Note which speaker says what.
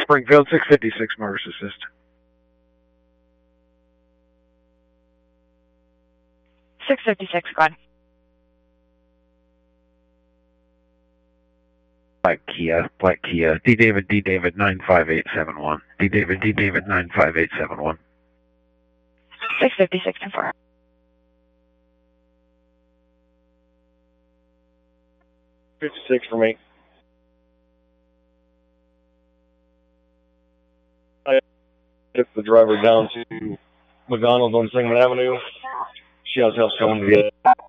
Speaker 1: Springfield, 656 Morris Assist.
Speaker 2: Go ahead.
Speaker 1: Black Kia, D. David, 95871. D. David, 95871.
Speaker 2: 656 and 4.
Speaker 3: 56 for me. I took the driver down to McDonald's on Sangamon Avenue. She has help coming to get it.